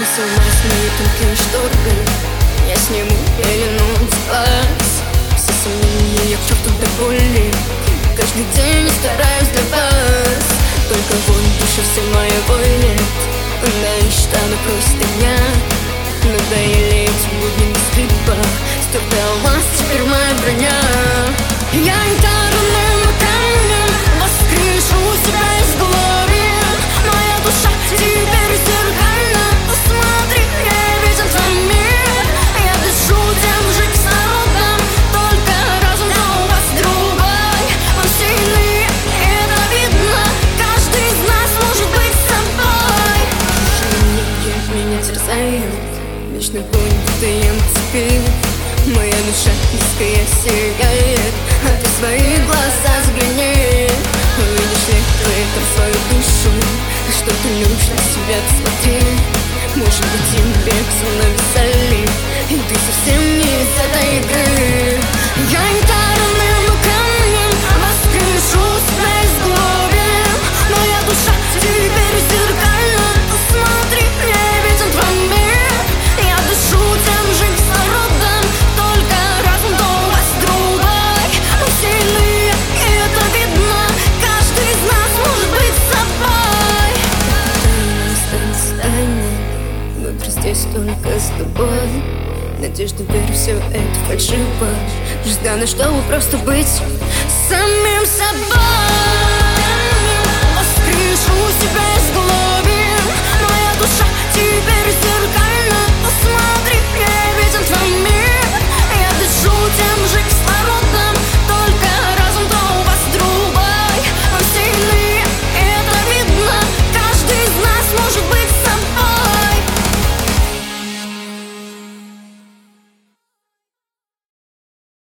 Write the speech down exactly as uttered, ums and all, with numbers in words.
смысл нас мои тонкие шторы. Я сниму пелену с глаз. Все сомнения я к черту до боли. Каждый день стараюсь для вас. Только вон в душе все моя воля. Да и штаны простыня. Надоели эти будни без скрипа. Стертая у вас теперь моя броня. Я гитарным камнем воскрешу себя из глории. Моя душа теперь зеркальна. Посмотри, я виден твой мир. Я дышу тем же кислородом. Только разум у вас другой. Мы сильны, и это видно. Каждый из нас может быть собой. Желание меня терзает. Вечный путь стоим теперь. Моя душа низкая сияет. А ты в свои глаза взгляни. Увидишь ли ты там свою душу? Что ты любишь на себя, посмотри. Может быть, тебе со мной веселей. И ты совсем не из этой игры. Я гитарным камнем воскрешу себя из глории. Моя душа теперь зеркальна. Посмотри, мне виден твой мир. Я дышу тем же кислородом. Только разум у вас другой. Мы сильны, и это видно. Каждый из нас может быть собой. Останется тайной. Выбор здесь только с тобой. Надежда, веру, все это фальшиво. Ждано, чтобы просто быть самим собой. Воскрешу себя.